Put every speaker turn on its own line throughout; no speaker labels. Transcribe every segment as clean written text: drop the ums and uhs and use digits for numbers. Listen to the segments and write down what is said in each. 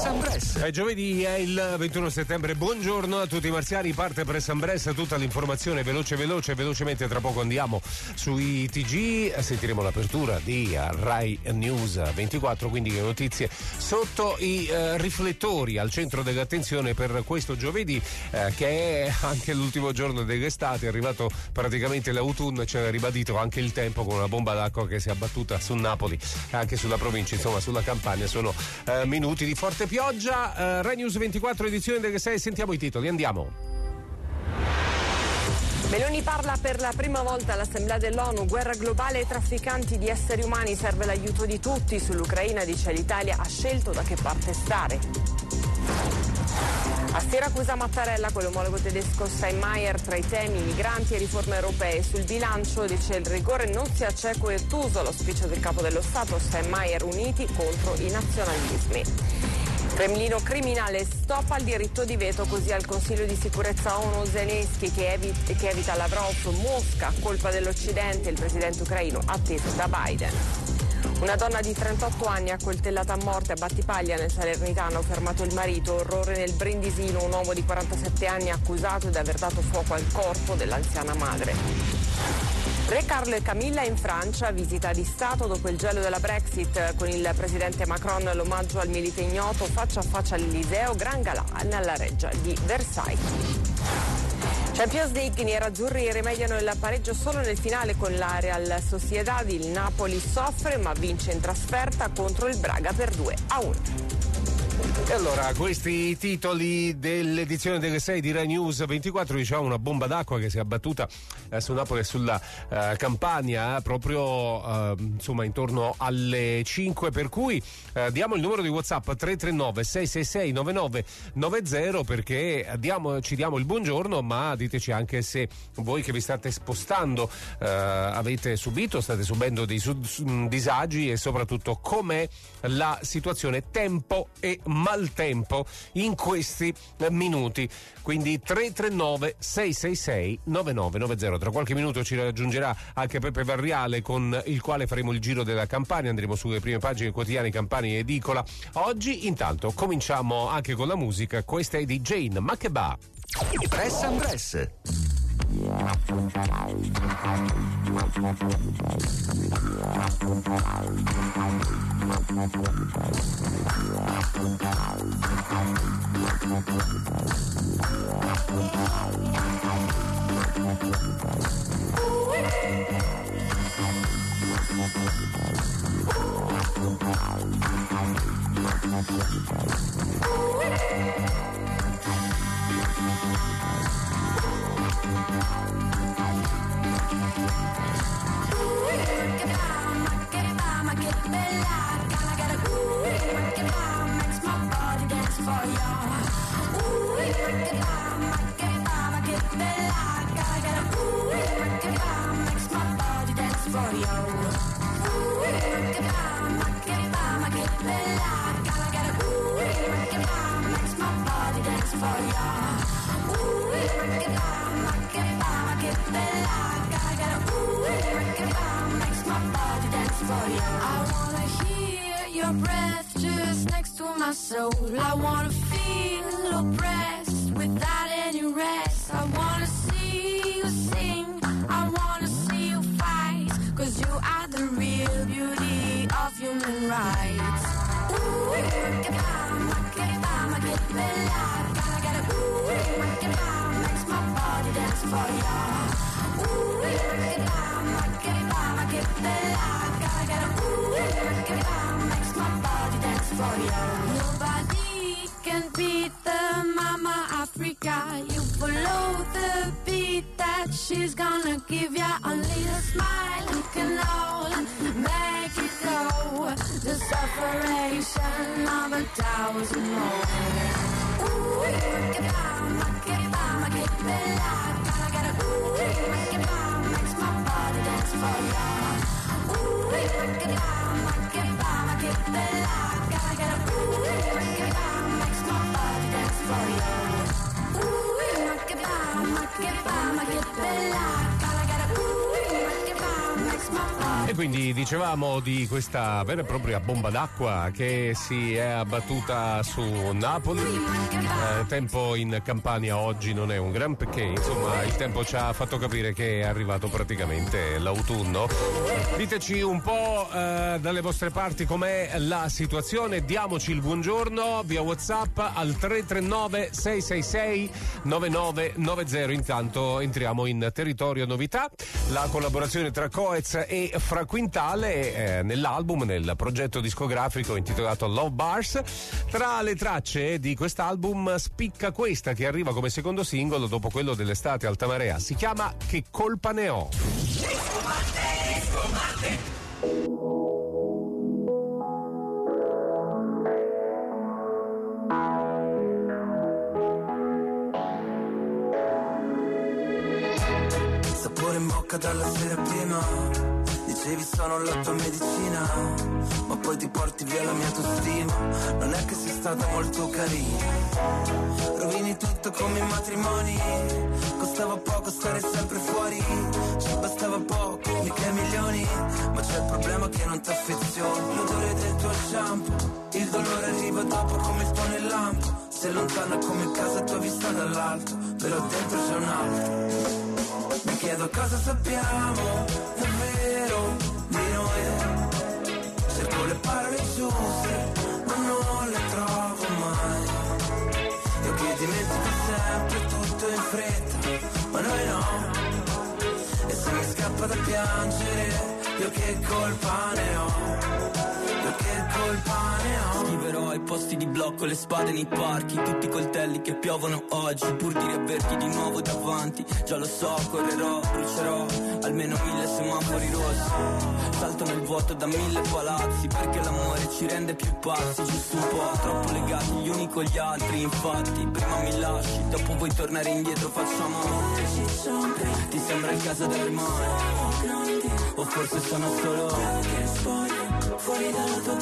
and Press.
È giovedì, è il 21 settembre. Buongiorno a tutti i marziani, parte Press and Press, tutta l'informazione velocemente. Tra poco andiamo sui TG, sentiremo l'apertura di Rai News 24, quindi le notizie sotto i riflettori, al centro dell'attenzione per questo giovedì, che è anche l'ultimo giorno dell'estate. È arrivato praticamente l'autunno e ci ha ribadito anche il tempo con una bomba d'acqua che si è abbattuta su Napoli, anche sulla provincia, insomma sulla Campania. Sono minuti di forte pioggia. Rai News 24, edizione delle 6, sentiamo i titoli, andiamo.
Meloni parla per la prima volta all'Assemblea dell'ONU, guerra globale e trafficanti di esseri umani, serve l'aiuto di tutti. Sull'Ucraina dice l'Italia ha scelto da che parte stare. A Siracusa Mattarella con l'omologo tedesco Steinmeier, tra i temi migranti e riforme europee. Sul bilancio dice il rigore non sia cieco e ottuso, l'auspicio del capo dello Stato Steinmeier, uniti contro i nazionalismi. Cremlino criminale, stop al diritto di veto, così al Consiglio di sicurezza ONU Zelensky che evita Lavrov. Mosca, colpa dell'Occidente, il presidente ucraino atteso da Biden. Una donna di 38 anni accoltellata a morte a Battipaglia nel Salernitano, fermato il marito. Orrore nel Brindisino, un uomo di 47 anni accusato di aver dato fuoco al corpo dell'anziana madre. Re Carlo e Camilla in Francia, visita di Stato dopo il gelo della Brexit, con il presidente Macron, l'omaggio al milite ignoto, faccia a faccia all'Eliseo, gran galà nella reggia di Versailles. Champions League, i nerazzurri rimediano il pareggio solo nel finale con la Real Sociedad. Il Napoli soffre ma vince in trasferta contro il Braga per 2-1.
E allora, questi titoli dell'edizione delle 6 di Rai News 24, diciamo una bomba d'acqua che si è abbattuta su Napoli e sulla Campania proprio insomma intorno alle 5, per cui diamo il numero di WhatsApp 339 666 9990 perché ci diamo il buongiorno, ma diteci anche se voi che vi state spostando state subendo dei disagi, e soprattutto com'è la situazione tempo e maltempo in questi minuti. Quindi 339 666 9990. Tra qualche minuto ci raggiungerà anche Peppe Varriale, con il quale faremo il giro della Campania, andremo sulle prime pagine quotidiane Campania e Edicola. Oggi intanto cominciamo anche con la musica. Questa è di Jane Makeba.
Press and Press.
I wanna feel oppressed without any rest. I wanna see you sing, I wanna see you fight, 'cause you are the real beauty of human rights. Ooh, che bella, makes my body dance for you. Ooh, che bella, makes my body dance for you. Nobody can beat the Mama Africa. You follow the beat that she's gonna give ya. Only a smile can all make it go. The separation of 1,000 more. Ooh, che bella, makes my body dance for you. Ooh, che bella, makes my body dance for you. Ooh, che bella, makes my body
E quindi dicevamo di questa vera e propria bomba d'acqua che si è abbattuta su Napoli. Tempo in Campania oggi non è un gran perché, insomma, il tempo ci ha fatto capire che è arrivato praticamente l'autunno. Diteci un po' dalle vostre parti com'è la situazione, diamoci il buongiorno via WhatsApp al 339 666 9990. Intanto entriamo in territorio novità, la collaborazione tra Coez e Fra Quintale nell'album, nel progetto discografico intitolato Love Bars. Tra le tracce di quest'album spicca questa che arriva come secondo singolo dopo quello dell'estate alta marea, si chiama Che colpa ne ho.
Sapore in bocca dalla sera prima. Dicevi sono la tua medicina, ma poi ti porti via la mia autostima. Non è che sei stata molto carina. Rovini tutto come i matrimoni. Costava poco stare sempre fuori. Ci bastava poco, mica milioni. Ma c'è il problema che non ti affezioni. L'odore del tuo shampoo, il dolore arriva dopo come il tuo nel lampo. Sei lontana come casa tua vista dall'alto, però dentro c'è un altro. Mi chiedo cosa sappiamo davvero di noi. Cerco le parole giuste, ma non le trovo mai. Io che dimentico sempre tutto in fretta, ma noi no. E se mi scappa da piangere, io che colpa ne ho. Io che colpa ne ho. Scriverò ai posti di blocco, le spade nei parchi, tutti i coltelli che piovono oggi, pur di riaverti di nuovo davanti. Già lo so, correrò, brucerò almeno 1000 semafori rossi. Salto nel vuoto da 1000 palazzi, perché l'amore ci rende più pazzi. Giusto un po', troppo legati gli uni con gli altri. Infatti, prima mi lasci, dopo vuoi tornare indietro, facciamo amore. Ti sembra il caso delle mani, o forse sono solo fuori dalla tua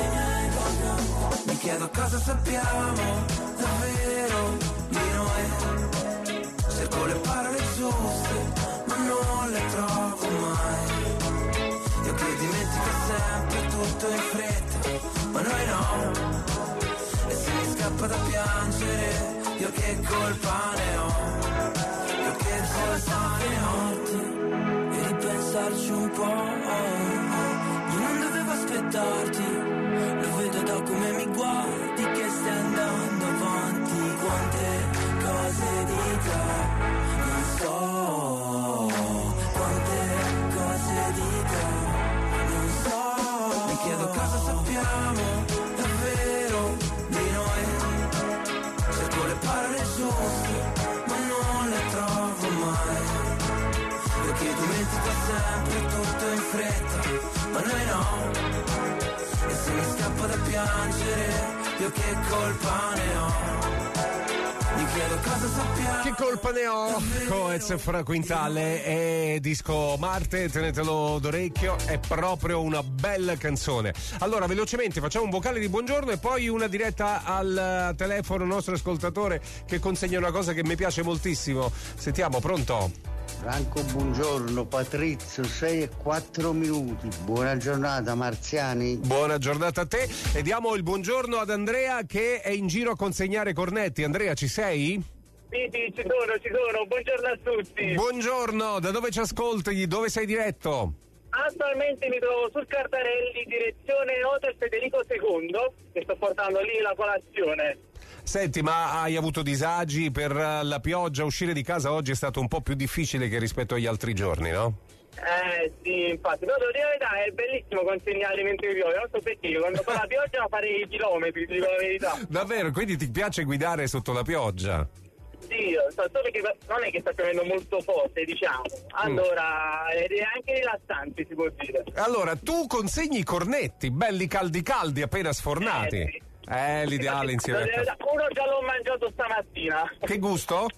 vita. Mi chiedo cosa sappiamo davvero di noi. Cerco le parole giuste, ma non le trovo mai. Io che dimentico sempre tutto in fretta, ma noi no. E se mi scappa da piangere, io che colpa ne ho. Io che colpa ne ho. E ripensarci un po'. Aspettarti, lo vedo da come mi guardi che stai andando avanti. Quante cose di te non so, quante cose di te non so. Mi chiedo cosa sappiamo davvero di noi. Cerco le parole giuste, ma non le trovo mai. Io che dimentico sempre tutto in fretta, ma noi no. E se mi scappa da piangere, io che colpa ne ho. Mi chiedo cosa sappiamo.
Che colpa ne ho? Coez Fra Quintale e disco Marte, tenetelo d'orecchio, è proprio una bella canzone. Allora, velocemente facciamo un vocale di buongiorno e poi una diretta al telefono nostro ascoltatore che consegna una cosa che mi piace moltissimo. Sentiamo, pronto?
Franco, buongiorno. Patrizio, 6 e 4 minuti. Buona giornata, Marziani.
Buona giornata a te e diamo il buongiorno ad Andrea che è in giro a consegnare cornetti. Andrea, ci sei?
Sì, ci sono. Buongiorno a tutti.
Buongiorno, da dove ci ascolti? Dove sei diretto?
Attualmente mi trovo sul Cardarelli, direzione Hotel Federico II, e sto portando lì la colazione.
Senti, ma hai avuto disagi per la pioggia? Uscire di casa oggi è stato un po' più difficile che rispetto agli altri giorni, no?
Sì, infatti. No, devo dire la verità, è bellissimo consegnare mentre piove, non so perché, quando fa la pioggia farei i chilometri, ti dico la verità.
Davvero? Quindi ti piace guidare sotto la pioggia?
Sì, solo che non è che sta piovendo molto forte, diciamo. Allora, è anche rilassante, si può dire.
Allora, tu consegni i cornetti, belli caldi appena sfornati.
Sì.
L'ideale insieme a casa.
Uno già l'ho mangiato stamattina.
Che gusto?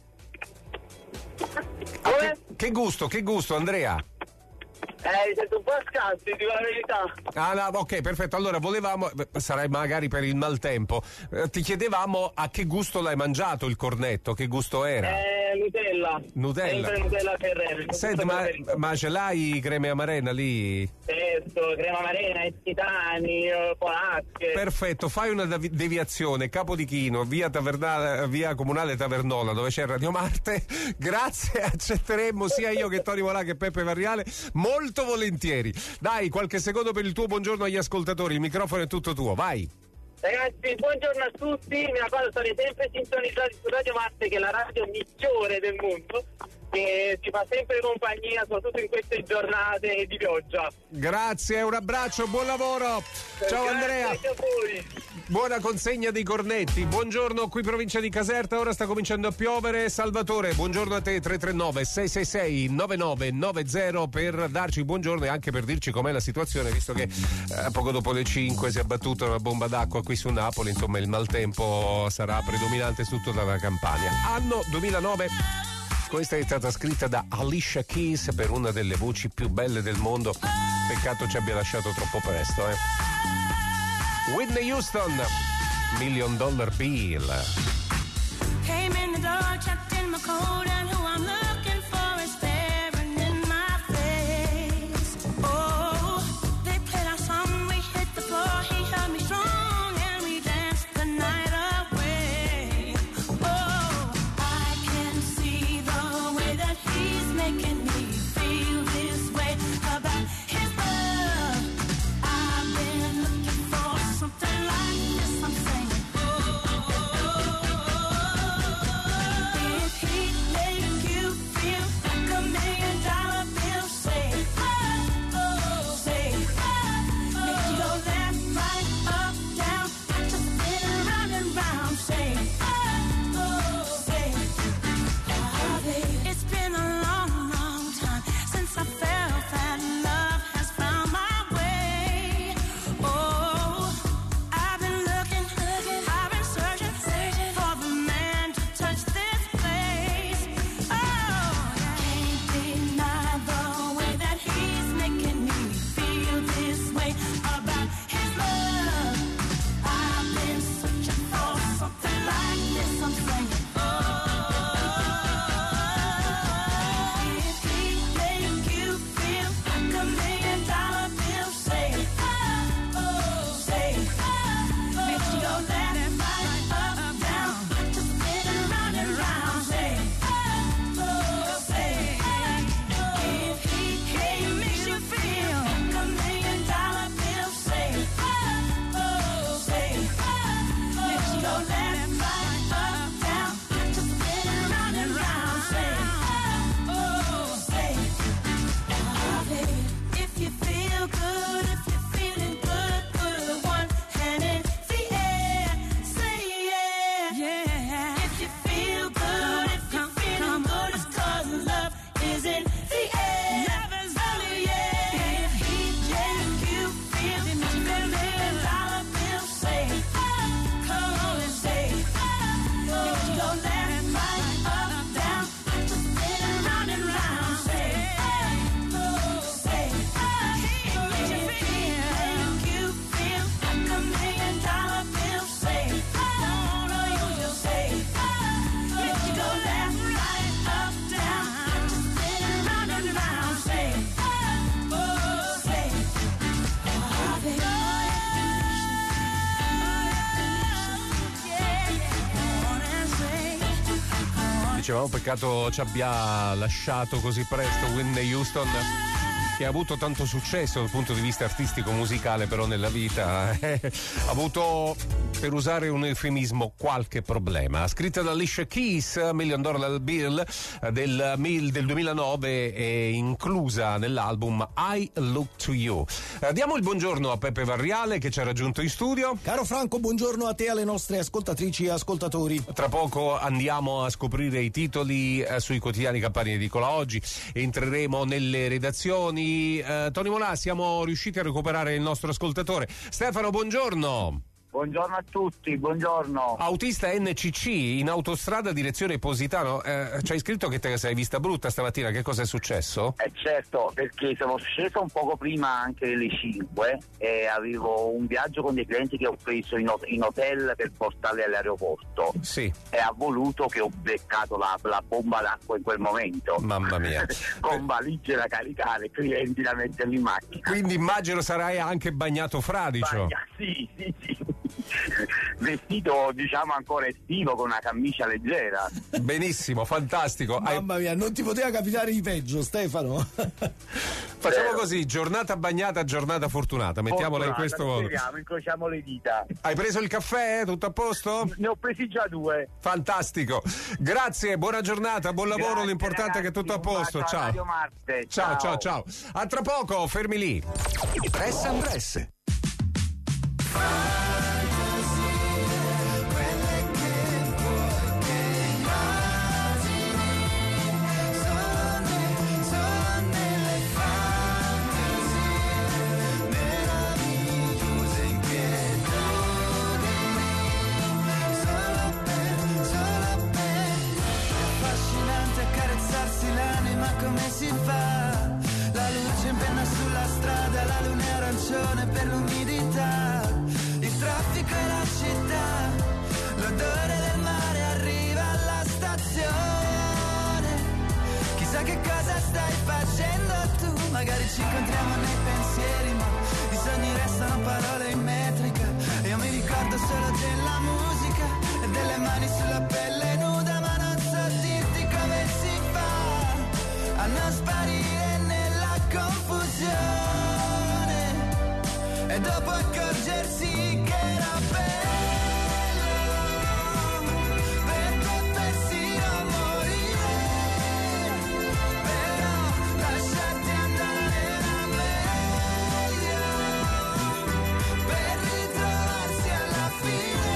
Come?
Che gusto, Andrea?
Sento un po' scarso, ti dico la verità.
Ah, no, ok, perfetto. Allora, volevamo, sarai magari per il maltempo, ti chiedevamo a che gusto l'hai mangiato il cornetto, che gusto era?
Nutella. Sempre Nutella Ferrero.
Senti, ma ce l'hai creme amarena lì?
Certo, crema amarena, titani, polacche.
Perfetto, fai una deviazione, Capo di Chino, via Comunale Tavernola, dove c'è Radio Marte. Grazie, accetteremmo sia io che Tony Molà che Peppe Varriale, molto volentieri. Dai, qualche secondo per il tuo buongiorno agli ascoltatori, il microfono è tutto tuo, vai.
Ragazzi, buongiorno a tutti, mi raccomando, state sempre sintonizzati su Radio Marte, che è la radio migliore del mondo, che ci fa sempre compagnia, soprattutto in queste giornate di pioggia.
Grazie, un abbraccio, buon lavoro. Ciao. Grazie, Andrea.
Anche a voi.
Buona consegna dei cornetti. Buongiorno, qui provincia di Caserta, ora sta cominciando a piovere. Salvatore, buongiorno a te, 339 666 9990 per darci buongiorno e anche per dirci com'è la situazione, visto che poco dopo le 5 si è abbattuta una bomba d'acqua qui su Napoli, insomma il maltempo sarà predominante su tutta la Campania. Anno 2009. Questa è stata scritta da Alicia Keys per una delle voci più belle del mondo. Peccato ci abbia lasciato troppo presto, Whitney Houston, $1 Million Bill.
Came in the door, checked in my coat, and who I'm looking for is staring in my face. Oh, they played our song, we hit the floor, he held me strong, and we danced the night away. Oh, I can see the way that he's making me feel this way about his love. I've been looking for something like this, I'm saying. If he make you feel like $1 million bill, say, oh, say, make you go left, right, up, down, just spin around and round, say, oh, say, it's been a long, long time since I felt that love has found my way. Oh, I've been looking, I've been searching for the man to touch this place. Oh, can't deny the way that he's making me feel this way about his love. I've been searching for something like this, I'm saying. If he make you feel like $1 million bill, say, oh, say, make you go left, right, up, down, just spin around and round, say, oh, say, if he makes you feel like $1 million bill, say, oh, say, make you go left, right, up, down, just spin around and round, say, oh, say, if you feel good, if you're feeling good, put one hand in the air, say yeah, yeah. If you feel good, if you're feeling good, it's 'cause love is in the air. Love is only, yeah. If he make you feel like $1 million bill, say, come on and say, if you go left, right, up, down, just spin around and round, say, oh, say, if he make you feel like $1 million bill, say, oh, no, you'll say, if you go left, right, up, down, just spin around and round, say, oh, say,
Dicevamo, peccato ci abbia lasciato così presto Whitney Houston, che ha avuto tanto successo dal punto di vista artistico musicale, però nella vita ha avuto, per usare un eufemismo, qualche problema. Scritta da Alicia Keys, $1 Million Bill del 2009, è inclusa nell'album I Look to You. Diamo il buongiorno a Peppe Varriale, che ci ha raggiunto in studio.
Caro Franco, buongiorno a te e alle nostre ascoltatrici e ascoltatori.
Tra poco andiamo a scoprire i titoli sui quotidiani Campania Edicola Oggi, entreremo nelle redazioni. Tony Molà, siamo riusciti a recuperare il nostro ascoltatore. Stefano, buongiorno.
Buongiorno a tutti, buongiorno.
Autista NCC in autostrada direzione Positano, ci hai scritto che te la sei vista brutta stamattina, che cosa è successo?
Certo, perché sono sceso un poco prima anche delle 5 e avevo un viaggio con dei clienti che ho preso in hotel per portarli all'aeroporto.
Sì.
E ha voluto che ho beccato la bomba d'acqua in quel momento.
Mamma mia.
Con valigie da caricare, clienti da metterli in macchina.
Quindi immagino sarai anche bagnato fradicio.
Sì. Vestito diciamo ancora estivo con una camicia leggera.
Benissimo, fantastico.
Mamma mia, non ti poteva capitare di peggio, Stefano.
Facciamo così, giornata bagnata, giornata fortunata, mettiamola in questo modo.
Speriamo, incrociamo le dita.
Hai preso il caffè? Tutto a posto?
Ne ho presi già 2.
Fantastico, grazie, buona giornata, buon lavoro,
Grazie,
l'importante
ragazzi,
è che è tutto a posto. Ciao.
Radio Marte.
Ciao. A tra poco, fermi lì.
Press and Press.
Come si fa? La luce in penna sulla strada, la luna è arancione per l'umidità, il traffico e la città, l'odore del mare arriva alla stazione. Chissà che cosa stai facendo tu, magari ci incontriamo nei pensieri, ma i sogni restano parole in metrica. Io mi ricordo solo della musica e delle mani sulla pelle nuda, ma non so dirti come si fa a non sparire nella confusione e dopo accorgersi che era bello, perché persino morire, però lasciarti andare era meglio, per ritrovarsi alla fine,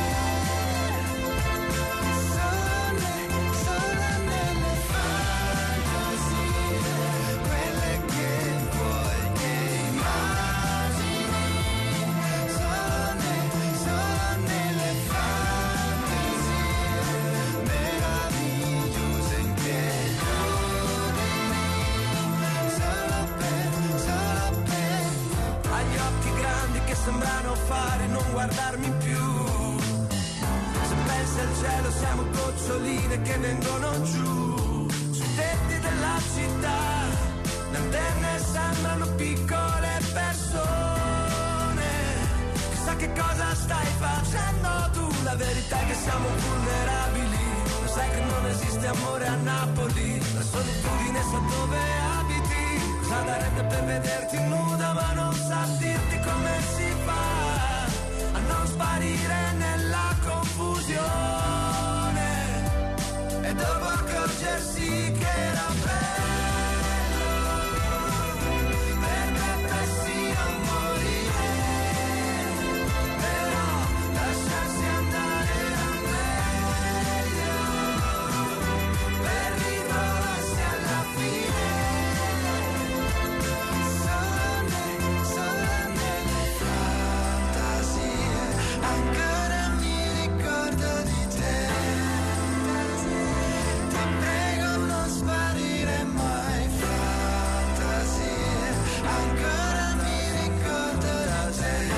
solo nelle fantasie, quelle che vuoi che immagini, solo nelle fantasie meravigliose in solo per agli occhi grandi che sembrano fare non guardarmi più. Se pensi al cielo siamo goccioline che vengono giù sui tetti della città, le antenne sembrano piccole persone. Chissà che cosa stai facendo tu, la verità è che siamo vulnerabili. Lo sai che non esiste amore a Napoli, la solitudine so dove abiti. Cosa darebbe per vederti nuda, ma non sa dirti come si fa a non sparire nella confusione e dopo accorgersi che era bello, perché persino morire, però lasciarsi andare era meglio, per ritrovarsi alla fine, solo nelle fantasie, ancora mi ricordo di te, ti prego non sparire mai, fantasie, ancora mi ricordo di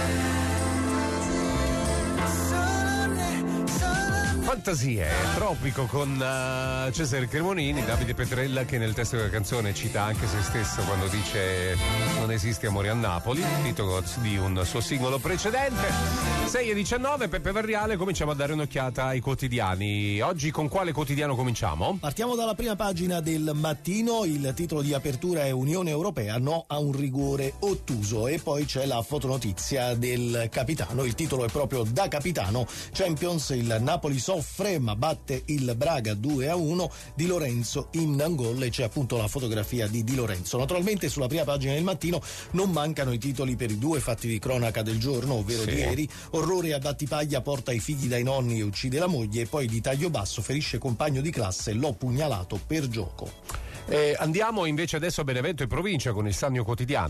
te, solo
Fantasie, Tropico con Cesare Cremonini, Davide Petrella che nel testo della canzone cita anche se stesso quando dice non esiste amore a Napoli, titolo di un suo singolo precedente. 6:19, Peppe Varriale, cominciamo a dare un'occhiata ai quotidiani. Oggi con quale quotidiano cominciamo?
Partiamo dalla prima pagina del Mattino, il titolo di apertura è Unione Europea, no a un rigore ottuso, e poi c'è la fotonotizia del capitano, il titolo è proprio Da capitano, Champions, il Napoli soffre ma batte il Braga 2-1, Di Lorenzo in gol e c'è appunto la fotografia di Di Lorenzo. Naturalmente sulla prima pagina del Mattino non mancano i titoli per i due fatti di cronaca del giorno, ovvero di ieri: orrore a Battipaglia, porta i figli dai nonni e uccide la moglie, e poi di Tagliobasso, ferisce compagno di classe, l'ho pugnalato per gioco.
Andiamo invece adesso a Benevento e provincia con il Sannio Quotidiano.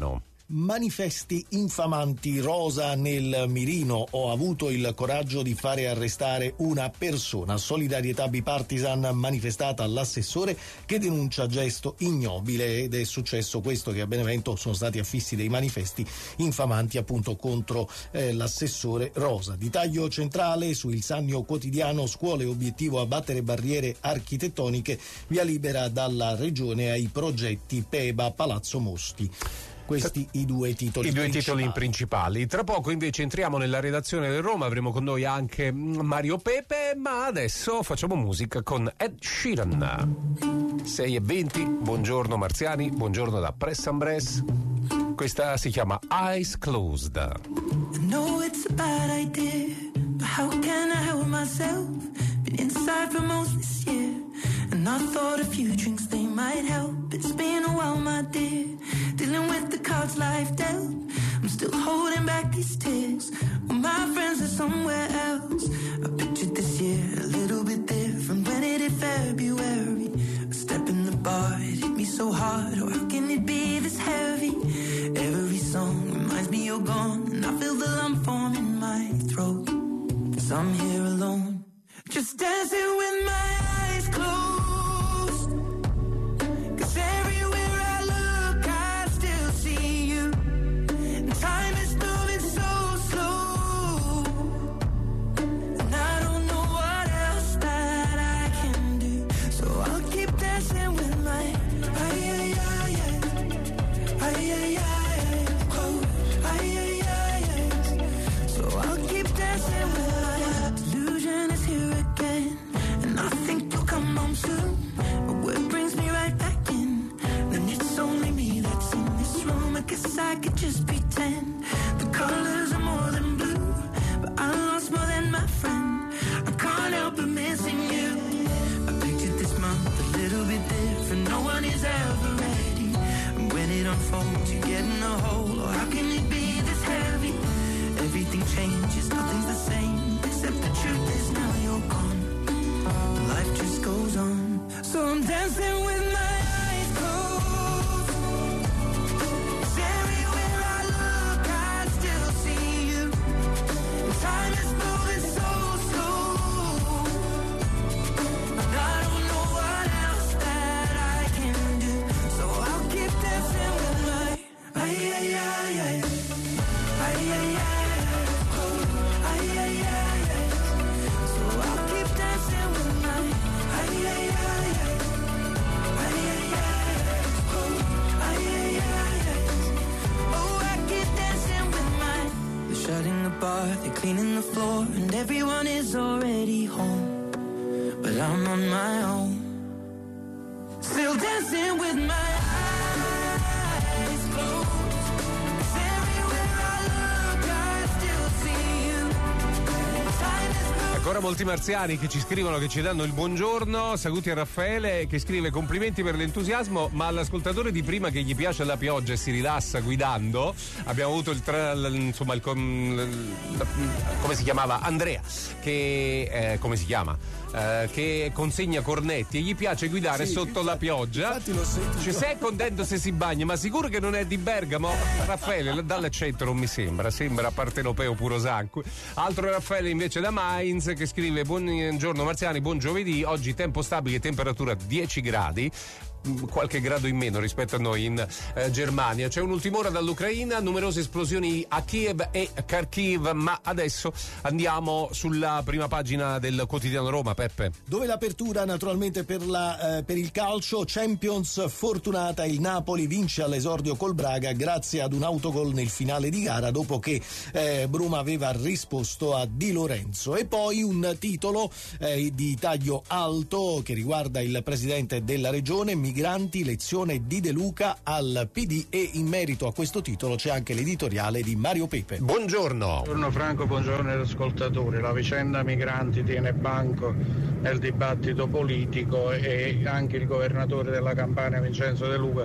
Manifesti infamanti, Rosa nel mirino, ho avuto il coraggio di fare arrestare una persona, solidarietà bipartisan manifestata all'assessore che denuncia gesto ignobile, ed è successo questo, che a Benevento sono stati affissi dei manifesti infamanti appunto contro l'assessore Rosa. Di taglio centrale su Il Sannio Quotidiano, scuole obiettivo abbattere barriere architettoniche, via libera dalla regione ai progetti Peba Palazzo Mosti. Questi i due titoli
principali. Tra poco invece entriamo nella redazione del Roma, avremo con noi anche Mario Pepe, ma adesso facciamo musica con Ed Sheeran. 6:20, buongiorno marziani, buongiorno da Press and Bress. Questa si chiama Eyes Closed.
I know it's a bad idea, but how can I help myself? Been inside for most this year, and I thought a few drinks they might help. It's been a while, my dear, dealing with the cards life dealt. I'm still holding back these tears, when my friends are somewhere else. I pictured this year a little bit different when it hit February. A step in the bar, it hit me so hard, or how can it be this heavy? Every song reminds me you're gone, and I feel the lump form in my throat. 'Cause I'm here alone, just dancing with my eyes closed. 'Cause everywhere I look, I still see you. And time is moving so slow, and I don't know what else that I can do. So I'll keep dancing with my eyes closed. So I'll keep dancing with my delusion is here again, and I think you'll come home soon. But what brings me right back in? Then it's only me that's in this room. I guess I could just pretend the colors are more than blue, but I lost more than my friend. I can't help but missing you. I pictured this month a little bit different. No one is ever ready, and when it unfolds, you get in a hole. Or how can it be this heavy? Everything changes, nothing's the same, except the truth is now you're gone. Life just goes on, so I'm dancing with my eyes closed. 'Cause everywhere I look, I still see you. And time is moving so slow, and I don't know what else that I can do. So I'll keep dancing with my So I'll keep dancing with my oh, I keep dancing with my. They're shutting the bar, they're cleaning the floor, and everyone is already home, but I'm on my own, still dancing with my eyes closed.
Ancora molti marziani che ci scrivono, che ci danno il buongiorno. Saluti a Raffaele che scrive: complimenti per l'entusiasmo, ma all'ascoltatore di prima che gli piace la pioggia e si rilassa guidando, abbiamo avuto come si chiamava? Andrea, che come si chiama? Che consegna cornetti e gli piace guidare sotto la pioggia. Ci sei contento se si bagna, ma sicuro che non è di Bergamo? Raffaele dall'accento non mi sembra partenopeo puro sangue. Altro Raffaele invece da Mainz che scrive: buongiorno marziani, buon giovedì, oggi tempo stabile, temperatura 10 gradi, qualche grado in meno rispetto a noi in Germania. C'è un'ultima ora dall'Ucraina, numerose esplosioni a Kiev e Kharkiv, ma adesso andiamo sulla prima pagina del quotidiano Roma, Peppe.
Dove l'apertura naturalmente per il calcio, Champions fortunata, il Napoli vince all'esordio col Braga grazie ad un autogol nel finale di gara dopo che Bruma aveva risposto a Di Lorenzo. E poi un titolo di taglio alto che riguarda il presidente della regione, migranti, lezione di De Luca al PD, e in merito a questo titolo c'è anche l'editoriale di Mario Pepe.
Buongiorno.
Buongiorno Franco, buongiorno agli ascoltatori. La vicenda migranti tiene banco nel dibattito politico e anche il governatore della Campania Vincenzo De Luca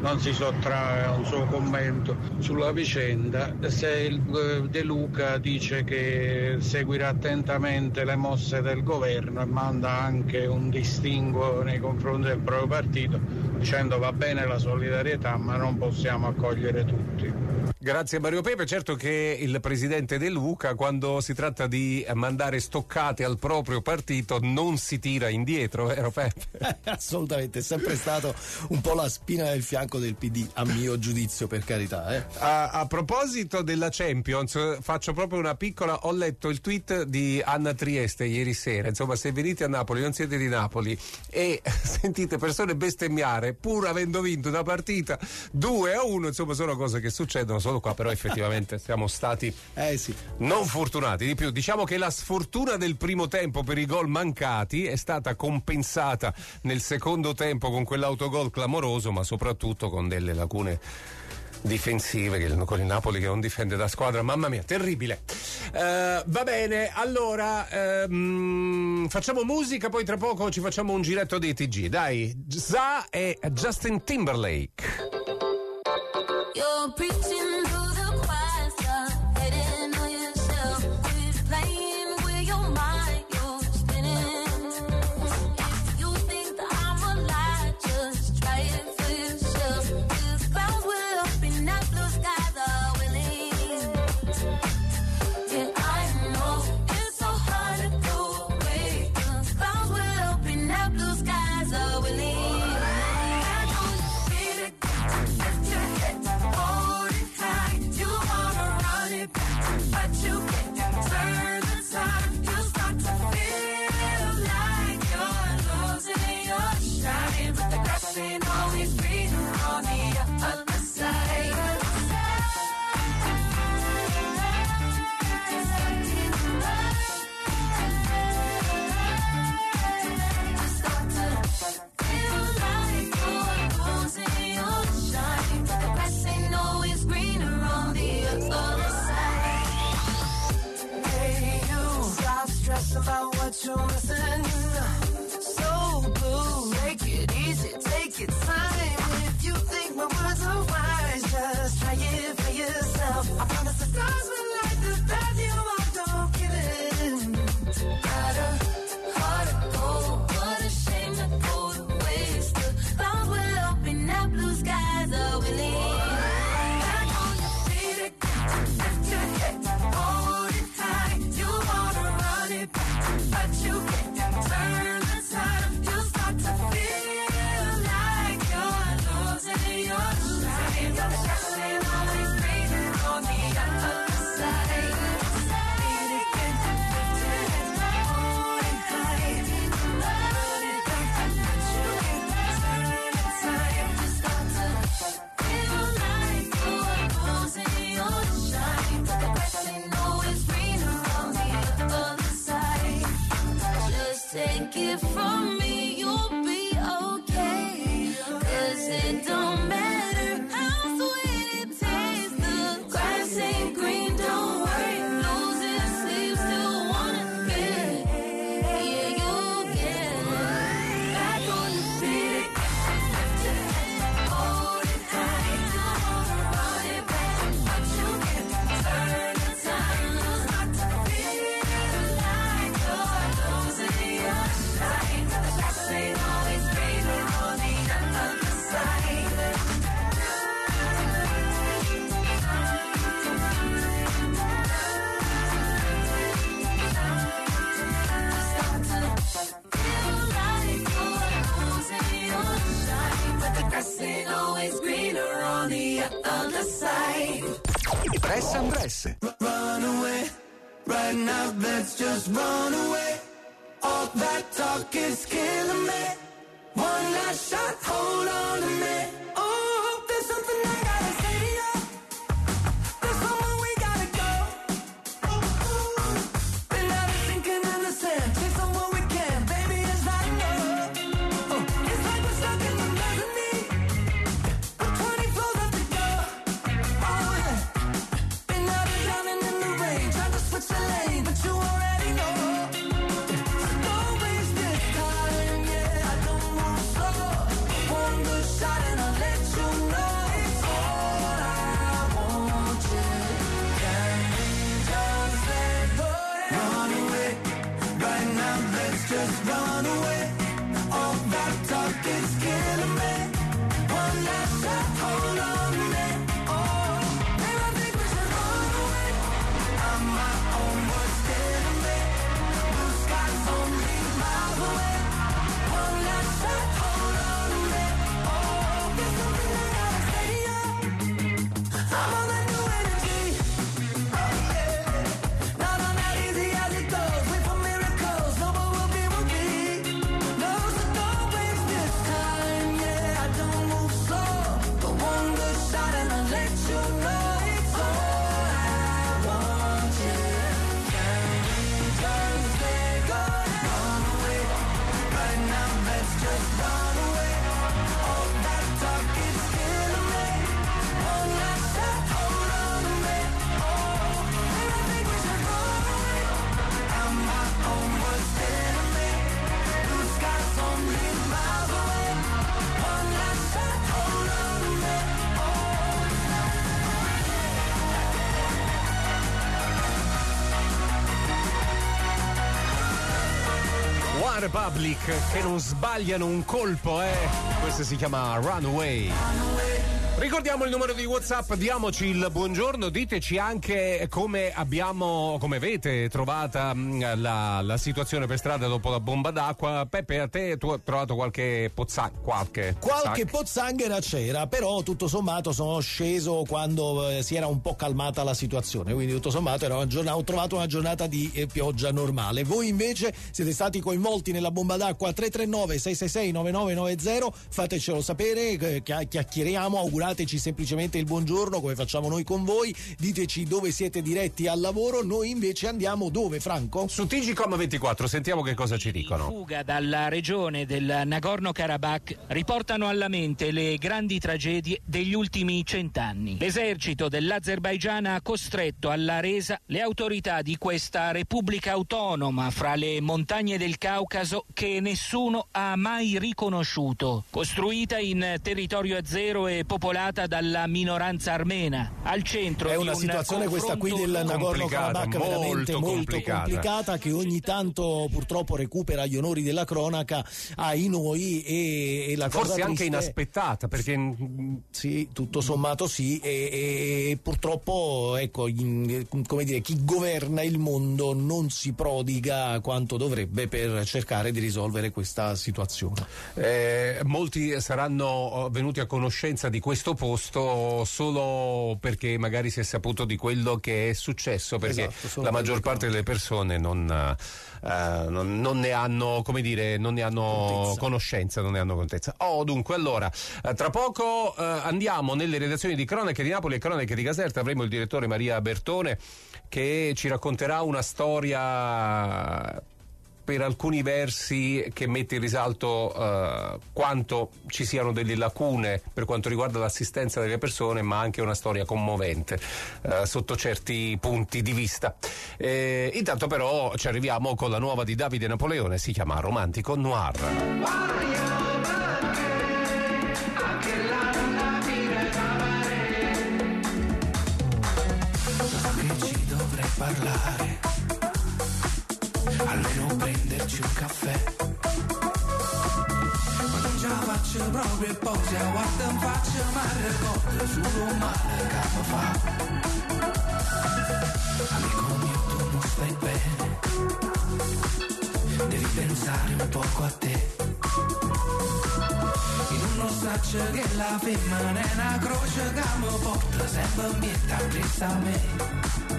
non si sottrae a un suo commento sulla vicenda. Se il De Luca dice che seguirà attentamente le mosse del governo e manda anche un distinguo nei confronti del proprio partito, dicendo va bene la solidarietà ma non possiamo accogliere tutti.
Grazie Mario Pepe. Certo che il presidente De Luca, quando si tratta di mandare stoccate al proprio partito, non si tira indietro, vero Pepe?
Assolutamente, è sempre stato un po' la spina del fianco del PD, a mio giudizio, per carità.
A proposito della Champions, faccio proprio una piccola, ho letto il tweet di Anna Trieste ieri sera, insomma, se venite a Napoli, non siete di Napoli e sentite persone bestemmiare pur avendo vinto una partita 2-1, insomma, sono cose che succedono solo qua, però effettivamente siamo stati non fortunati. Di più, diciamo che la sfortuna del primo tempo per i gol mancati è stata compensata nel secondo tempo con quell'autogol clamoroso, ma soprattutto con delle lacune difensive con il Napoli che non difende da squadra, mamma mia, terribile. Va bene, allora facciamo musica, poi tra poco ci facciamo un giretto dei TG, dai. Za e Justin Timberlake.
You're preaching to the choir, stop hating on yourself. Quit playing with your mind, you're spinning. If you think that I'm a lie, just try it for yourself. The clouds will open up, blue skies are willing. Yeah, I know it's so hard to go away. The clouds will open up, blue skies are willing.
About what you're missing, so blue. Take it easy, take your time. If you think my words are wise, just try it for yourself. I promise the stars will light the path you walked, don't give in. Got a heart of gold, what a shame to go to waste. The clouds will open up, blue skies are willing. I know you feel it, lift your head, hold it high. You wanna run it back, but you can't turn the time. You start to feel like you're losing your shine. The flashing always greener on the other side. Beat it again, lift your head, hold it high. Run it back, but you can't turn the time. You start to feel like you're losing your shine. The flashing always greener on the other side. Just take it from me, you'll be okay. 'Cause it don't matter how sweet it tastes. The grass ain't green, don't worry. Losing sleep, still wanna get. Yeah, you'll get back on your feet. Lift your head, hold it high. You wanna run it back, but you can't turn the time. You start to feel like you're losing your shine. The grass ain't always greener on the other side. Start to feel like you're losing your shine. But the grass ain't always greener on the other side.
Press and Press.
Run away, right now let's just run away. All that talk is killing me. One last shot, hold on to me. Oh, there's something I gotta say to you. There's somewhere we gotta go. Been out of sinking in the sand. Take somewhere we can, baby, it's not enough. Oh, it's like we're stuck in the mezzanine. With 20 floors up to go. Oh yeah. Been out of drowning in the rain. Trying to switch the lane, but you already know. Don't waste this time, yeah. I don't want slow. One good shot and I'll
just run away. All that talk is killing me. One last shot, hold on to me. Oh, baby, I think we should run away. I'm my own worst enemy. Blue skies only miles away. One last shot, hold on to me. Oh, there's something that gotta stay up. I'm on that new energy. Oh yeah. Not on that easy as it goes. Wait for miracles. No, but we'll be. No, so don't waste this time. Yeah, I don't move slow. But one good shot and I'll let you know it's all I want. Yeah, can we just take a run away? Right now, let's just run away. All that talk is killing me. One last shot, hold on to me. Oh, baby, I think we should run away. I'm my own worst enemy. Blue skies only miles away. One last shot, hold on to me.
One Republic, che non sbagliano un colpo, Questo si chiama Runaway. Ricordiamo il numero di WhatsApp, diamoci il buongiorno, diteci anche come avete trovata la situazione per strada dopo la bomba d'acqua. Peppe, a te tu hai trovato qualche
pozzanghera c'era, però tutto sommato sono sceso quando si era un po' calmata la situazione, quindi tutto sommato ho trovato una giornata di pioggia normale. Voi invece siete stati coinvolti nella bomba d'acqua? 339 666 9990, fatecelo sapere, chiacchieriamo, augurate semplicemente il buongiorno come facciamo noi con voi, diteci dove siete diretti al lavoro. Noi invece andiamo dove, Franco?
Su TGcom24, sentiamo che cosa ci dicono.
Fuga dalla regione del Nagorno-Karabakh riportano alla mente le grandi tragedie degli ultimi 100 anni. L'esercito dell'Azerbaigian ha costretto alla resa le autorità di questa repubblica autonoma fra le montagne del Caucaso che nessuno ha mai riconosciuto, costruita in territorio azero e popolata dalla minoranza armena. Al centro
è
di
una situazione questa qui del Nagorno-Karabakh veramente molto complicata, che ogni tanto purtroppo recupera gli onori della cronaca ai noi, e la cosa
forse anche
triste,
inaspettata, perché
sì, tutto sommato sì, e purtroppo ecco, come dire, chi governa il mondo non si prodiga quanto dovrebbe per cercare di risolvere questa situazione.
Molti saranno venuti a conoscenza di questo posto solo perché magari si è saputo di quello che è successo, perché la maggior parte delle persone non ne hanno, come dire, non ne hanno conoscenza, non ne hanno contezza. Dunque, allora, tra poco andiamo nelle redazioni di Cronache di Napoli e Cronache di Caserta. Avremo il direttore Maria Bertone che ci racconterà una storia per alcuni versi che mette in risalto quanto ci siano delle lacune per quanto riguarda l'assistenza delle persone, ma anche una storia commovente sotto certi punti di vista. Intanto però ci arriviamo con la nuova di Davide Napoleone, si chiama Romantico Noir.
Che ci dovrei parlare, almeno prenderci un caffè. Ma non ce la faccio proprio, e poi se guardo in faccia ma ricordo solo un male che mi fa. Amico mio, tu non stai bene, devi pensare un poco a te. Io non so che la femmina è una croce che mi porta sempre in pietà presa a me.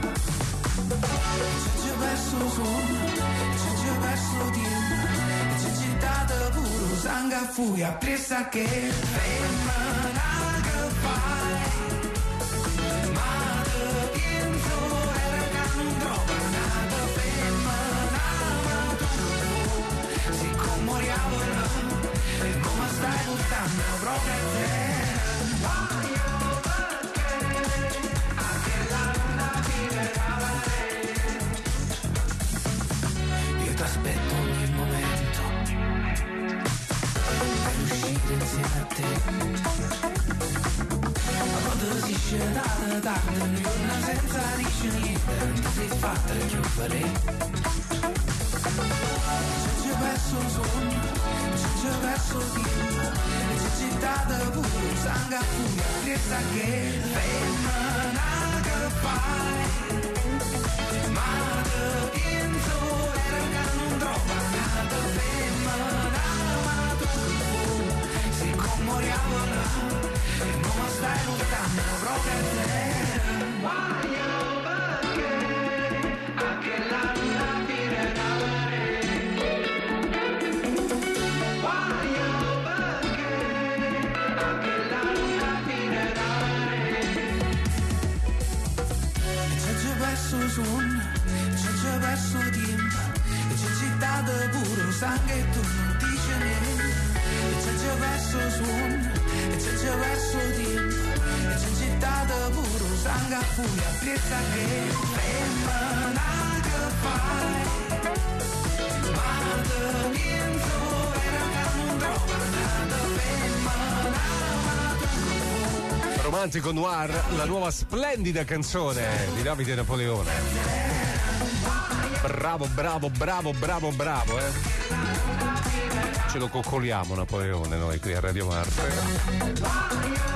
Ci ho perso suono, ci ho perso tempo, ci ho dato puro sangue a furia, presa che femmina che fai. Ma te penso era che non trova nata femmina, ma tu, siccome moriamo là, e come stai portando proprio a te. Aspetto ogni momento per uscire insieme a te. Ma quando si scende tardi un giorno senza dire niente, non ti sei fatta chiudere. Ci
verso tiempo, necessitata pure sangue a furia, presa che femmina che fai, ma te penso era che non trova nata femmina, ma tu sei come moriamo e non mi stai lontano proprio a te. Guaio perché anche la luna tirerà le guaio perché anche la luna tirerà le e c'è perso suono, c'è perso tempo e c'è città puro sangue e tu non dici niente e c'è perso suono e c'è perso tempo e c'è città puro sangue a furia presa che femmina che fai ma te penso era che non trova nata femmina ma tu
Romantico Noir, la nuova splendida canzone di Davide Napoleone. Bravo, ce lo coccoliamo Napoleone noi qui a Radio Marte.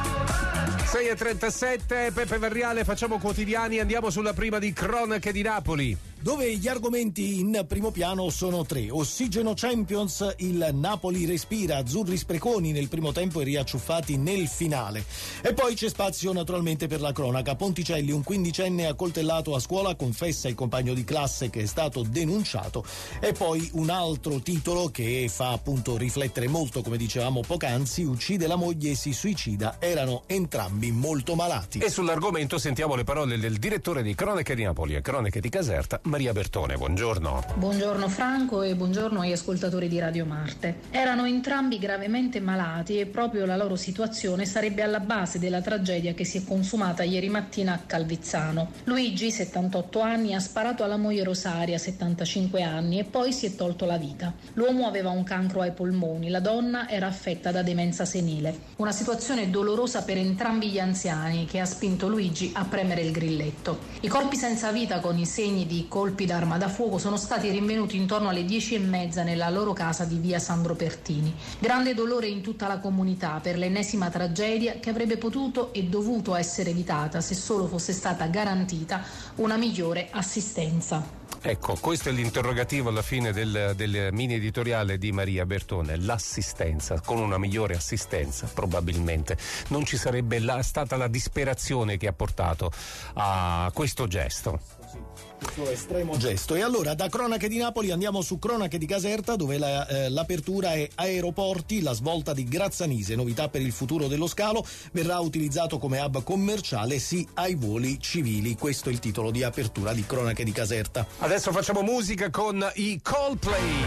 6:37, Peppe Verriale, facciamo quotidiani, andiamo sulla prima di Cronache di Napoli.
Dove gli argomenti in primo piano sono tre. Ossigeno Champions, il Napoli respira, azzurri spreconi nel primo tempo e riacciuffati nel finale. E poi c'è spazio naturalmente per la cronaca. Ponticelli, un quindicenne accoltellato a scuola, confessa il compagno di classe che è stato denunciato. E poi un altro titolo che fa appunto riflettere molto, come dicevamo poc'anzi, uccide la moglie e si suicida, erano entrambi molto malati.
E sull'argomento sentiamo le parole del direttore di Cronache di Napoli e Cronache di Caserta, Maria Bertone. Buongiorno.
Buongiorno Franco e buongiorno agli ascoltatori di Radio Marte. Erano entrambi gravemente malati e proprio la loro situazione sarebbe alla base della tragedia che si è consumata ieri mattina a Calvizzano. Luigi, 78 anni, ha sparato alla moglie Rosaria, 75 anni, e poi si è tolto la vita. L'uomo aveva un cancro ai polmoni, la donna era affetta da demenza senile. Una situazione dolorosa per entrambi gli anziani che ha spinto Luigi a premere il grilletto. I corpi senza vita con i segni di colpi d'arma da fuoco sono stati rinvenuti intorno alle 10:30 nella loro casa di via Sandro Pertini. Grande dolore in tutta la comunità per l'ennesima tragedia che avrebbe potuto e dovuto essere evitata se solo fosse stata garantita una migliore assistenza.
Ecco, questo è l'interrogativo alla fine del mini editoriale di Maria Bertone, l'assistenza. Con una migliore assistenza probabilmente non ci sarebbe stata la disperazione che ha portato a questo gesto.
Il suo estremo gesto. E allora da Cronache di Napoli andiamo su Cronache di Caserta, dove l'apertura è aeroporti, la svolta di Grazzanise, novità per il futuro dello scalo, verrà utilizzato come hub commerciale, sì ai voli civili. Questo è il titolo di apertura di Cronache di Caserta.
Adesso facciamo musica con i Coldplay.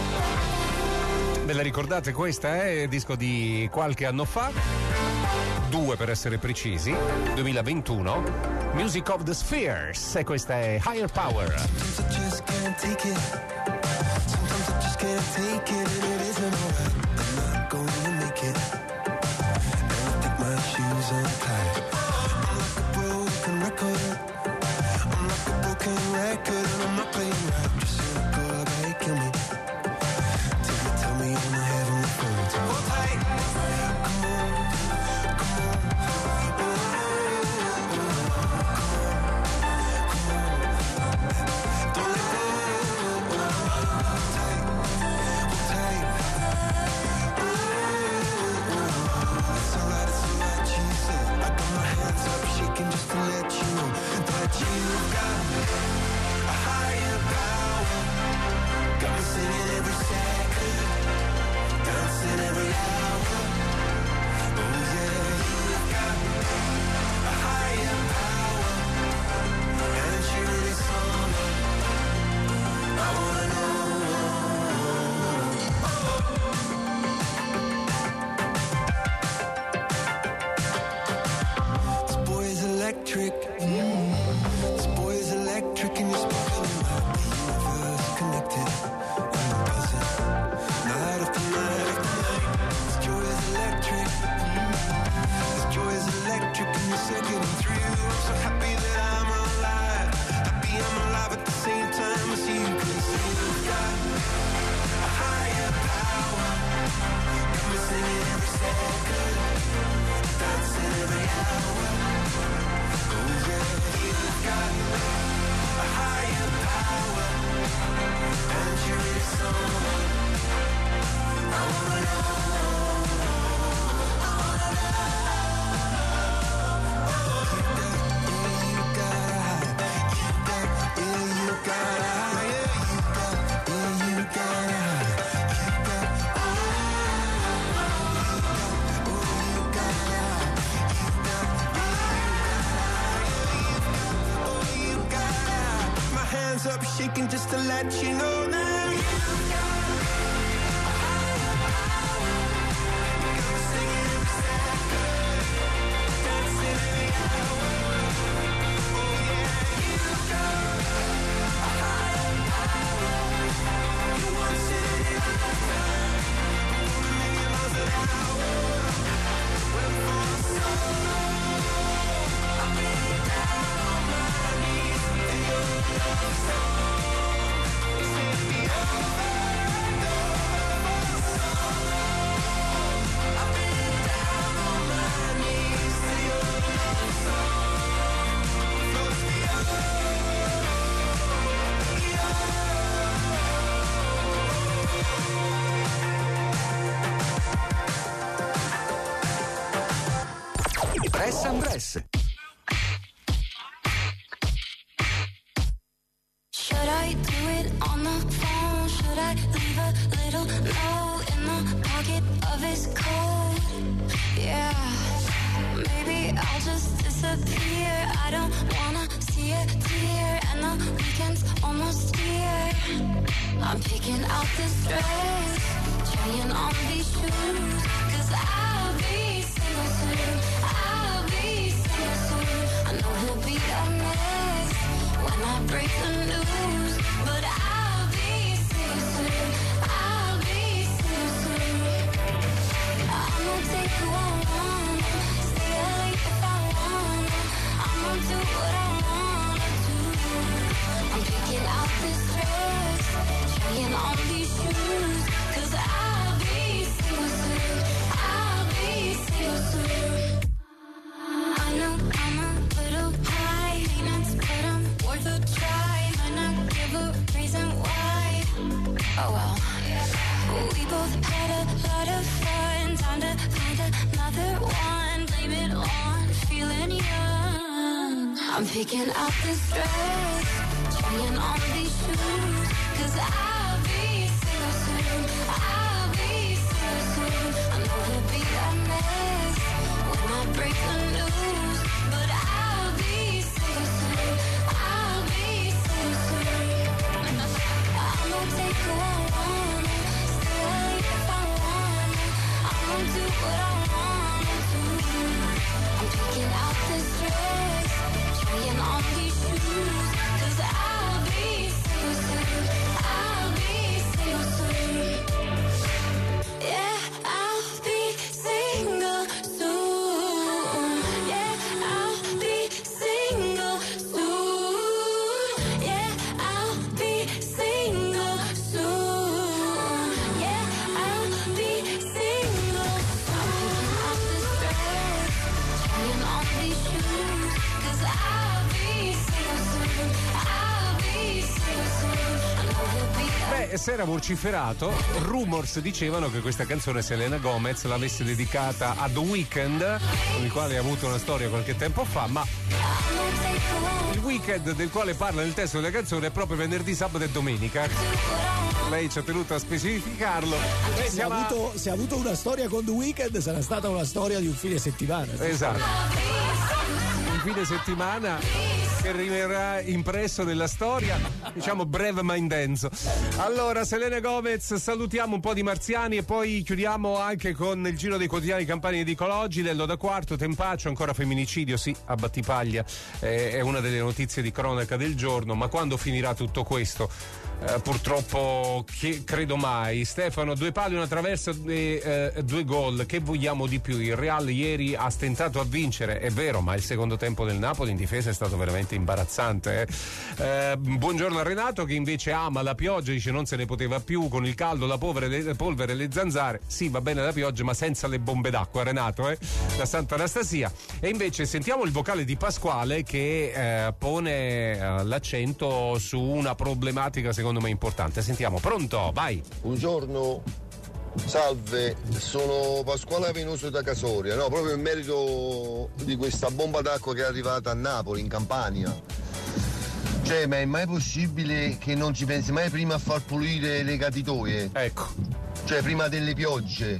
Ve la ricordate questa? Disco di qualche anno fa, 2 per essere precisi, 2021. Music of the Spheres, e questa è Higher Power.
talking just to let you know that you got a higher power. Gonna sing it every second, dancing every hour. Oh yeah, you got a higher power. You once in a lifetime, 1,000,000 miles an hour. Well, for so long I've been down on my knees in your love song. Take me over and over. For so long I've been down on my knees to your love song. Floats me over.
Press and Press.
Should I do it on the phone? Should I leave a little note in the pocket of his coat? Yeah, maybe I'll just disappear. I don't wanna see a tear, and the weekend's almost here. I'm picking out this dress, trying on these shoes, 'cause I'll be single soon. I'll be single soon. I know he'll be a mess when I break the news, but I'll be single soon. I'll be single soon. I'm gonna take who I want, stay late if I want. I'm gonna do what I wanna do. I'm picking out this dress, trying on these shoes, 'cause I'll be single soon. I'll be single soon. I know I'm a little high maintenance, but I'm worth a try. Might not give a reason why. Oh well. We both had a lot of fun. Time to find another one. Blame it on feeling young. I'm picking out this dress, trying on these shoes, 'cause I'll be single soon. I'll be single soon. I know he'll be a mess when I break the news, but I'll be single soon. I'll be single soon. I'm gonna take who I want, stay late if I want. I'm gonna do what I wanna do. I'm picking out this dress, trying on these shoes, 'cause I'll be single soon. I'll be single soon. Yeah, I'll be single soon. Yeah, I'll be single soon. Yeah, I'll be single soon. Yeah, I'll be single. I'm picking out this dress, trying on these shoes, 'cause I'll be single soon. I'll be single soon. I know he'll be
Beh, si era vociferato, rumors dicevano che questa canzone Selena Gomez l'avesse dedicata a The Weeknd, con il quale ha avuto una storia qualche tempo fa, ma il weekend del quale parla nel testo della canzone è proprio venerdì, sabato e domenica. Lei ci ha tenuto a specificarlo.
Se ha avuto una storia con The Weeknd, sarà stata una storia di un fine settimana.
Esatto. Un fine settimana che rimarrà impresso nella storia, diciamo breve ma intenso. Allora, Selena Gomez, salutiamo un po' di marziani e poi chiudiamo anche con il giro dei quotidiani Campania di Cologgi. Lello da Quarto, Tempaccio, ancora femminicidio, sì, a Battipaglia, è una delle notizie di cronaca del giorno, ma quando finirà tutto questo? Purtroppo credo mai. Stefano, 2 pali, una traversa e 2 gol, che vogliamo di più? Il Real ieri ha stentato a vincere, è vero, ma il secondo tempo del Napoli in difesa è stato veramente imbarazzante. Buongiorno a Renato, che invece ama la pioggia, dice non se ne poteva più con il caldo, la polvere e le zanzare. Sì, va bene la pioggia, ma senza le bombe d'acqua, Renato, da Santa Anastasia. E invece sentiamo il vocale di Pasquale, che pone l'accento su una problematica secondo me importante. Sentiamo. Pronto? Vai.
Buongiorno, salve, sono Pasquale Venoso da Casoria, no, proprio in merito di questa bomba d'acqua che è arrivata a Napoli, in Campania. Cioè, ma è mai possibile che non ci pensi mai prima a far pulire le catitoie?
Ecco.
Cioè, prima delle piogge.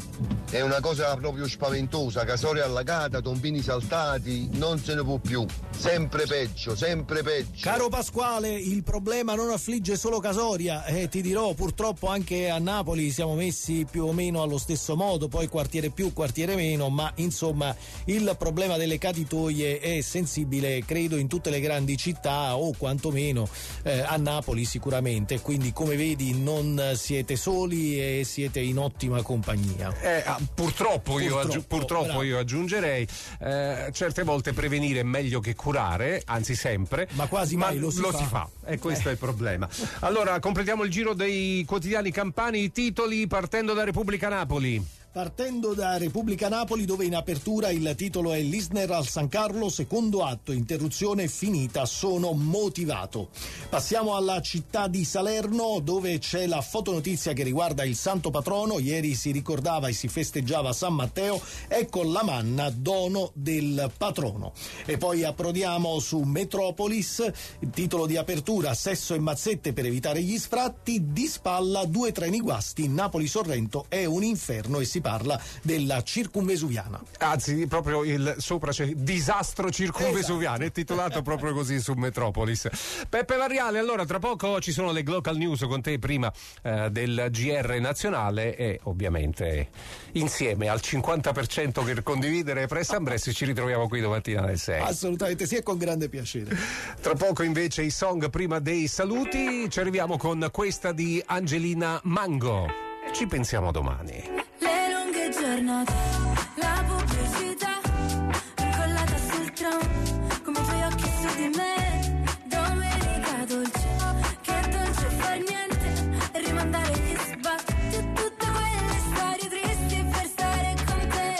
è una cosa proprio spaventosa, Casoria allagata, tombini saltati, non se ne può più, sempre peggio, sempre peggio.
Caro Pasquale, il problema non affligge solo Casoria, ti dirò, purtroppo anche a Napoli siamo messi più o meno allo stesso modo, poi quartiere più, quartiere meno, ma insomma il problema delle caditoie è sensibile credo in tutte le grandi città o quantomeno a Napoli sicuramente, quindi come vedi non siete soli e siete in ottima compagnia.
Purtroppo io aggiungerei, certe volte prevenire è meglio che curare, anzi sempre,
ma quasi mai lo si fa.
E questo è il problema. Allora completiamo il giro dei quotidiani campani, i titoli partendo da Repubblica Napoli.
Partendo da Repubblica Napoli, dove in apertura il titolo è l'Isner al San Carlo, secondo atto, interruzione finita, sono motivato. Passiamo alla città di Salerno, dove c'è la fotonotizia che riguarda il santo patrono. Ieri si ricordava e si festeggiava San Matteo, ecco la manna, dono del patrono. E poi approdiamo su Metropolis, il titolo di apertura, sesso e mazzette per evitare gli sfratti, di spalla 2 treni guasti, Napoli-Sorrento è un inferno, e si parla della circumvesuviana.
Anzi, proprio il sopra c'è disastro circumvesuviano, esatto. È titolato proprio così su Metropolis. Peppe Variale, allora tra poco ci sono le Glocal News con te prima del GR nazionale e ovviamente insieme al 50% per condividere Press and Press ci ritroviamo qui domattina alle 6.
Assolutamente sì, e con grande piacere.
Tra poco invece i song prima dei saluti, ci arriviamo con questa di Angelina Mango. Ci pensiamo domani.
Le lunghe giornate, la pubblicità incollata sul tram, come i tuoi occhi su di me. Domenica dolce, che dolce far niente e rimandare gli sbatti e tutte quelle storie tristi per stare con te.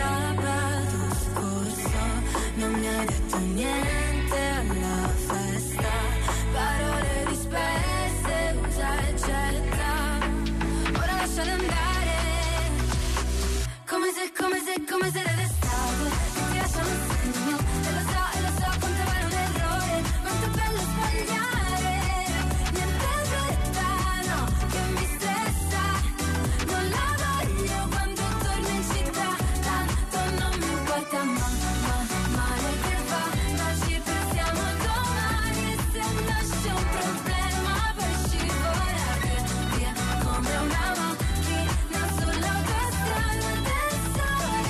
Sabato scorso non mi hai detto niente alla festa, parole disperse, usa e getta. Ora lasciale andare, come se l'estate ti lasciano un segno, e lo so quanto vale un errore, quanto è bello sbagliare, niente fretta, no, che mi stressa, non la voglio quando torno in città, tanto non mi importa, male che va, ma ci pensiamo domani, e se nasce un problema poi scivola via, come una macchina sull'autostrada del sole.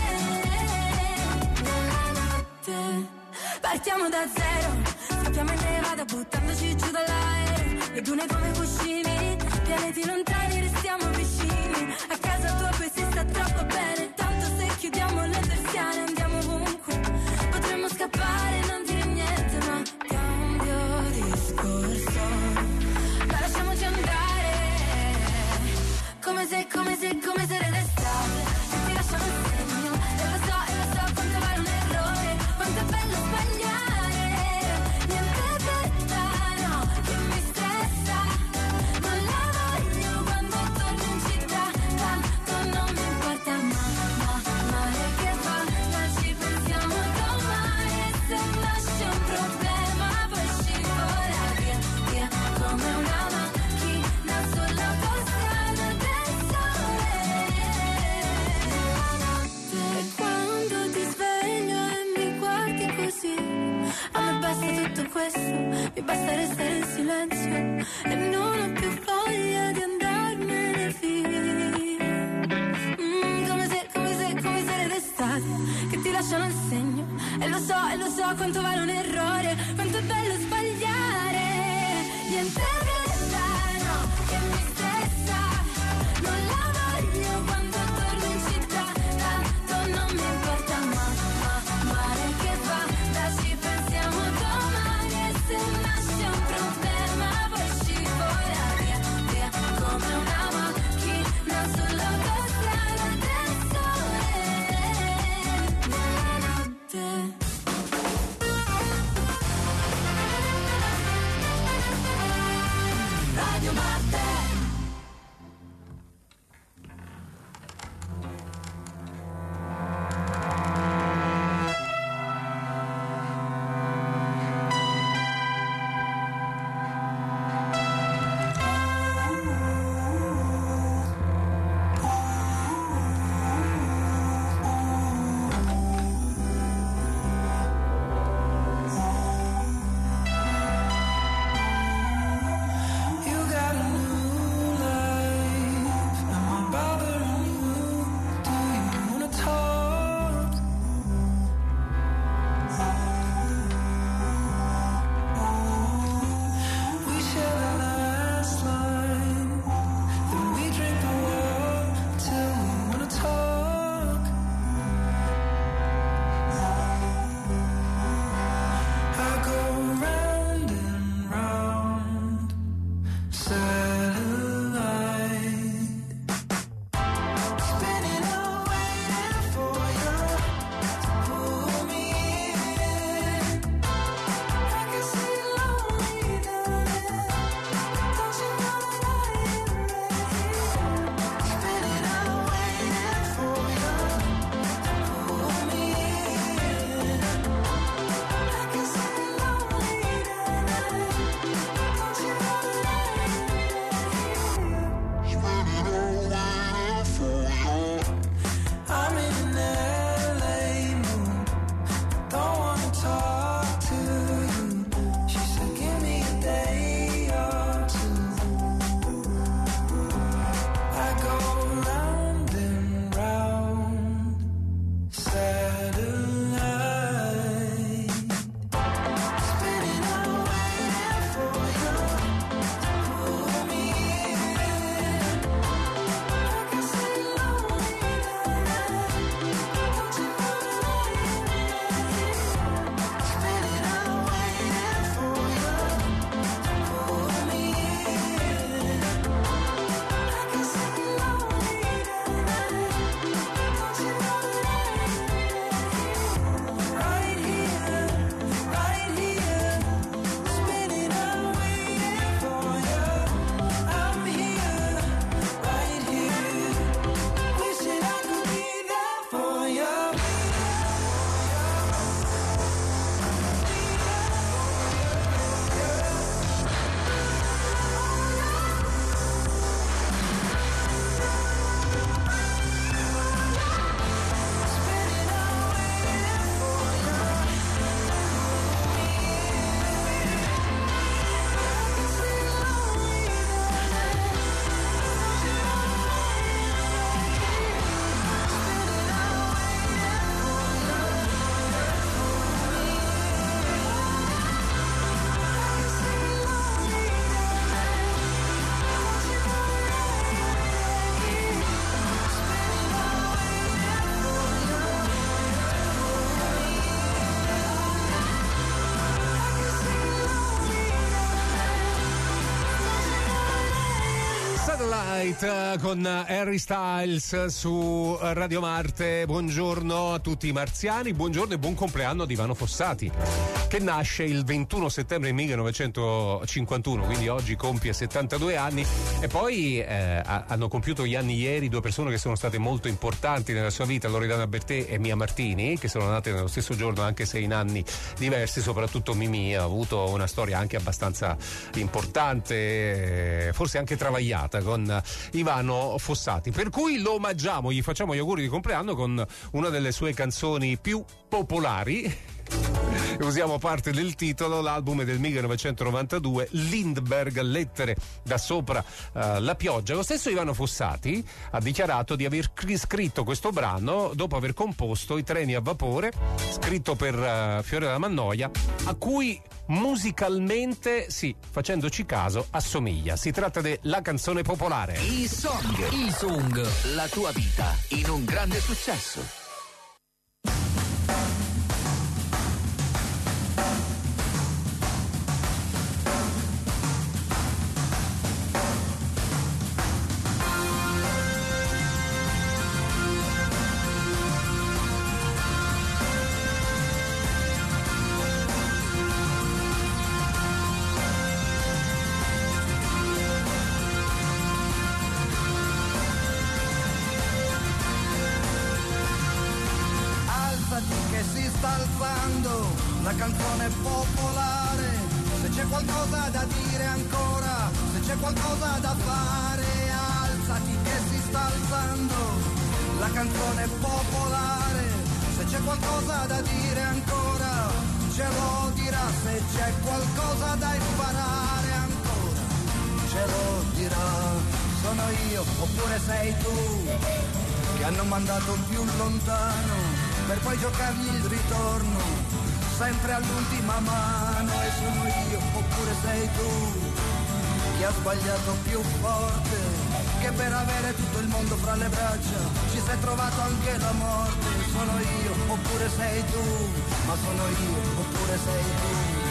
Partiamo da zero, scappiamo in nevada buttandoci giù dall'aereo, le dune come cuscini, pianeti lontani restiamo vicini, a casa tua poi si sta troppo bene, tanto se chiudiamo le persiane andiamo ovunque, potremmo scappare e non dire niente, ma cambio discorso, ma lasciamoci andare, come se era d'estate, e ti lasciano il segno, e lo so quanto vale un errore, quanto è bello sbagliare, niente fretta, no, che mi stressa, non la voglio quando torno in città, tanto non mi importa, male che va, ma ci pensiamo domani, e se nasce un problema poi scivola via, come una macchina sull'autostrada del sole. E quando ti sveglio e mi guardi così, a me basta tutto questo, mi basta restare in silenzio e non ho più voglia di andarmene via. Come se era d'estate, che ti lasciano il segno, e lo so quanto vale un errore, quanto è bello sbagliare, niente fretta, no, che mi stressa, non la voglio quando torno in città, tanto non mi importa, male che va, da ci pensiamo domani, e se nasce un problema poi scivola via, come una macchina sull'autostrada del sole, nella notte.
Night con Harry Styles su Radio Marte. Buongiorno a tutti i marziani, buongiorno e buon compleanno ad Ivano Fossati, che nasce il 21 settembre 1951, quindi oggi compie 72 anni. E poi hanno compiuto gli anni ieri due persone che sono state molto importanti nella sua vita, Loredana Bertè e Mia Martini, che sono nate nello stesso giorno anche se in anni diversi. Soprattutto Mimì ha avuto una storia anche abbastanza importante, forse anche travagliata, con Ivano Fossati, per cui lo omaggiamo, gli facciamo gli auguri di compleanno con una delle sue canzoni più popolari. Usiamo parte del titolo, l'album è del 1992, Lindbergh, Lettere da sopra la pioggia. Lo stesso Ivano Fossati ha dichiarato di aver scritto questo brano dopo aver composto I treni a vapore, scritto per Fiorella Mannoia, a cui musicalmente, sì, facendoci caso, assomiglia. Si tratta de La canzone popolare.
I Song, la tua vita in un grande successo.
La canzone popolare, se c'è qualcosa da dire ancora, se c'è qualcosa da fare, alzati che si sta alzando. La canzone popolare, se c'è qualcosa da dire ancora, ce lo dirà. Se c'è qualcosa da imparare ancora, ce lo dirà. Sono io oppure sei tu, che hanno mandato più lontano per poi giocargli il ritorno sempre all'ultima mano. E sono io oppure sei tu, che ha sbagliato più forte, che per avere tutto il mondo fra le braccia ci sei trovato anche la morte. Sono io oppure sei tu, ma sono io oppure sei tu.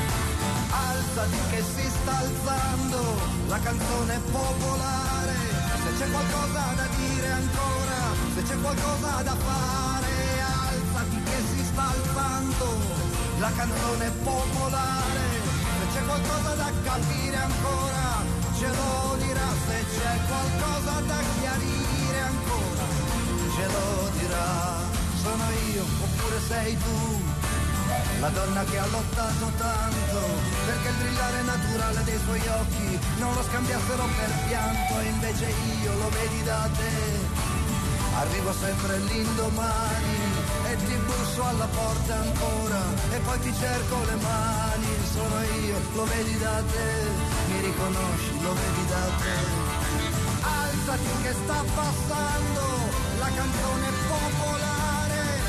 Alzati che si sta alzando la canzone popolare, se c'è qualcosa da dire ancora, se c'è qualcosa da fare, alzati che si sta alzando la canzone popolare, se c'è qualcosa da capire ancora, ce lo dirà. Se c'è qualcosa da chiarire ancora, ce lo dirà. Sono io oppure sei tu, la donna che ha lottato tanto perché il brillare naturale dei suoi occhi non lo scambiassero per pianto, e invece io, lo vedi da te, arrivo sempre l'indomani e ti busso alla porta ancora e poi ti cerco le mani. Sono io, lo vedi da te, mi riconosci, lo vedi da te. Alzati che sta passando la canzone popolare.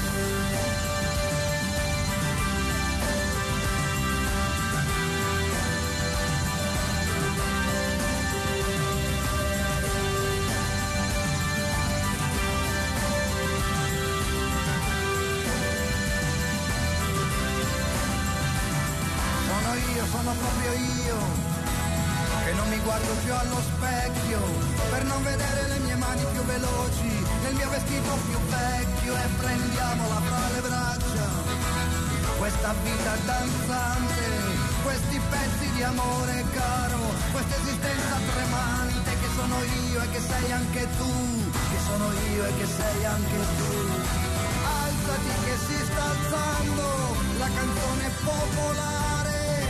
Sono proprio io, che non mi guardo più allo specchio per non vedere le mie mani più veloci nel mio vestito più vecchio, e prendiamola fra le braccia questa vita danzante, questi pezzi di amore caro, questa esistenza tremante, che sono io e che sei anche tu, che sono io e che sei anche tu. Alzati che si sta alzando la canzone popolare.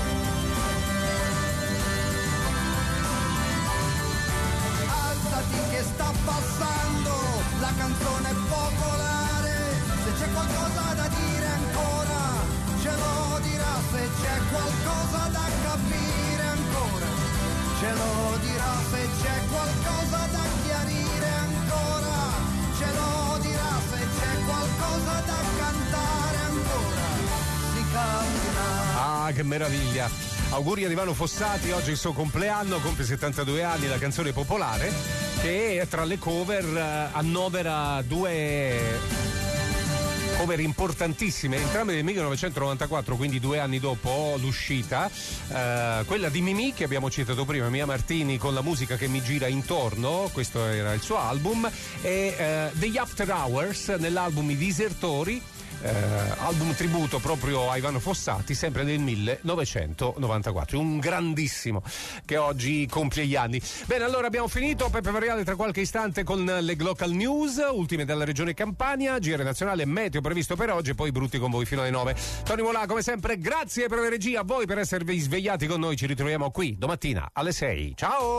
Che sta passando la canzone popolare, se c'è qualcosa da dire ancora, ce lo dirà. Se c'è qualcosa da capire ancora, ce lo dirà. Se c'è qualcosa da chiarire ancora, ce lo dirà. Se c'è qualcosa da cantare ancora, si canterà.
Ah, che meraviglia! Auguri ad Ivano Fossati, oggi il suo compleanno, compie 72 anni, la canzone popolare, che tra le cover annovera due cover importantissime, entrambe del 1994, quindi 2 anni dopo l'uscita, quella di Mimì che abbiamo citato prima, Mia Martini con La musica che mi gira intorno, questo era il suo album, e degli After Hours nell'album I Disertori, album tributo proprio a Ivano Fossati, sempre del 1994, un grandissimo che oggi compie gli anni. Bene, allora abbiamo finito. Peppe Variale tra qualche istante con le local news, ultime dalla regione Campania, GR nazionale, meteo previsto per oggi e poi brutti con voi fino alle 9. Tony Molà come sempre, grazie per la regia, a voi per esservi svegliati con noi, ci ritroviamo qui domattina alle 6. Ciao!